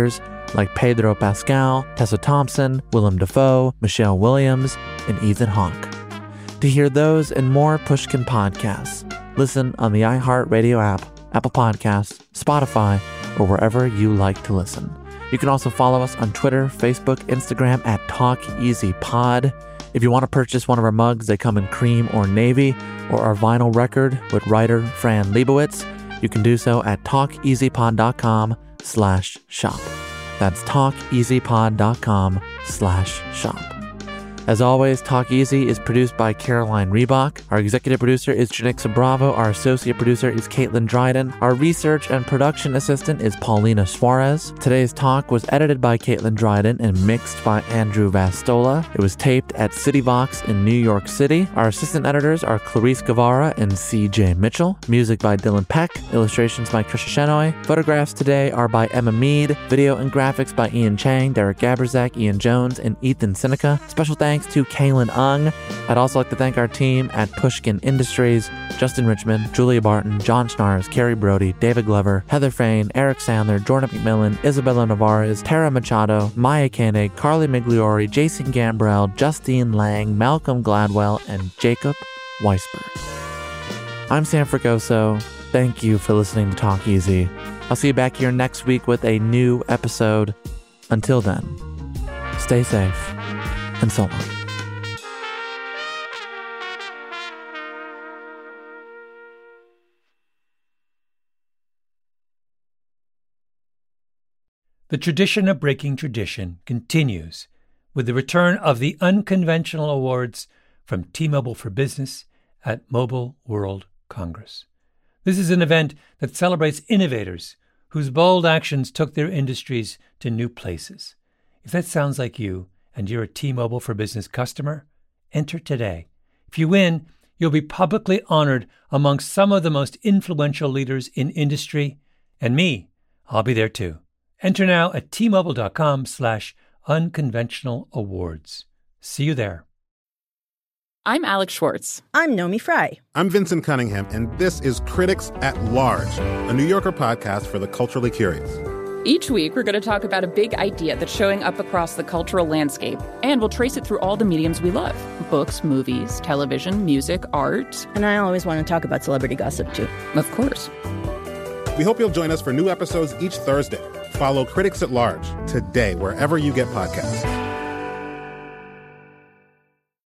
like Pedro Pascal, Tessa Thompson, Willem Dafoe, Michelle Williams, and Ethan Hawke. To hear those and more Pushkin podcasts, listen on the iHeartRadio app, Apple Podcasts, Spotify, or wherever you like to listen. You can also follow us on Twitter, Facebook, Instagram at TalkEasyPod. If you want to purchase one of our mugs, they come in cream or navy, or our vinyl record with writer Fran Lebowitz, you can do so at talkeasypod.com slash shop. That's talkeasypod.com slash shop. As always, Talk Easy is produced by Caroline Reebok. Our executive producer is Janixa Bravo. Our associate producer is Caitlin Dryden. Our research and production assistant is Paulina Suarez. Today's talk was edited by Caitlin Dryden and mixed by Andrew Vastola. It was taped at CityVox in New York City. Our assistant editors are Clarice Guevara and C J Mitchell. Music by Dylan Peck. Illustrations by Trisha Shenoy. Photographs today are by Emma Mead. Video and graphics by Ian Chang, Derek Gaberzak, Ian Jones, and Ethan Seneca. Special thanks to Kaylin Ung. I'd also like to thank our team at Pushkin Industries, Justin Richmond, Julia Barton, John Schnars, Carrie Brody, David Glover, Heather Fain, Eric Sandler, Jordan McMillan, Isabella Navarez, Tara Machado, Maya Koenig, Carly Migliori, Jason Gambrell, Justine Lang, Malcolm Gladwell, and Jacob Weisberg. I'm Sam Fragoso. Thank you for listening to Talk Easy. I'll see you back here next week with a new episode. Until then, stay safe and so long. The tradition of breaking tradition continues with the return of the Unconventional Awards from T-Mobile for Business at Mobile World Congress. This is an event that celebrates innovators whose bold actions took their industries to new places. If that sounds like you, and you're a T-Mobile for Business customer, enter today. If you win, you'll be publicly honored amongst some of the most influential leaders in industry. And me, I'll be there too. Enter now at T-Mobile.com slash unconventional awards. See you there. I'm Alex Schwartz. I'm Nomi Fry. I'm Vincent Cunningham, and this is Critics at Large, a New Yorker podcast for the culturally curious. Each week, we're going to talk about a big idea that's showing up across the cultural landscape, and we'll trace it through all the mediums we love. Books, movies, television, music, art. And I always want to talk about celebrity gossip, too. Of course. We hope you'll join us for new episodes each Thursday. Follow Critics at Large today, wherever you get podcasts.